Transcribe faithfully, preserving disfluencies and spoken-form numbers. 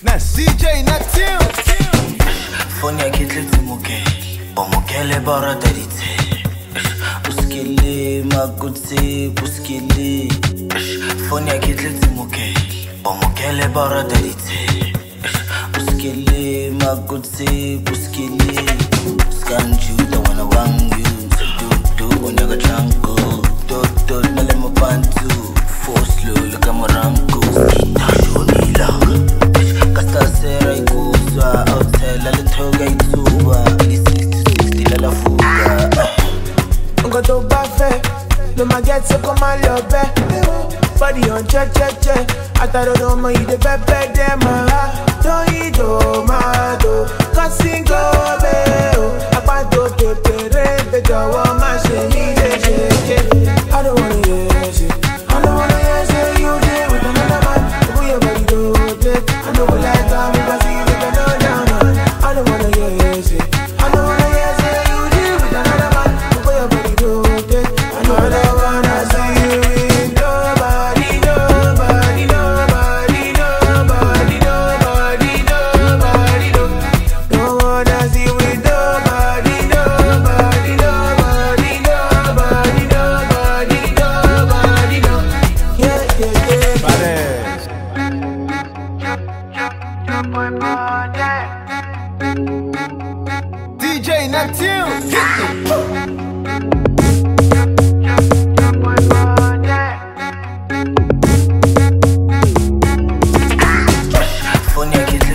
Snash D J Neptune. Phone ya ke tletse mokele bo mokele bara daditse uskele makutse buskele Phone ya ke tletse mokele bo mokele bara daditse uskele makutse buskele skanju the one I want you so do do on your jungle do do mele mabantu for slow look at my rango kita shonila kasta sera ikuzwa outela lethoga ithuba sixty sixty la fuga ngoto bafe no maget so come on your bed body on check check check I thought no more you the pepe dem don't you do my do cutting go be apado pepere be jowo ma se mi le shake I don't wanna hear shit I don't wanna hear say you there with another man who your body do take I know we like that me but see you go down down I don't wanna hear shit I don't wanna hear say you there with another man who your body do take I know I don't wanna see you with nobody nobody nobody nobody nobody nobody no don't wanna see you with nobody nobody nobody nobody nobody nobody no yeah yeah yeah Pares. D J Neptune. Phone ya ke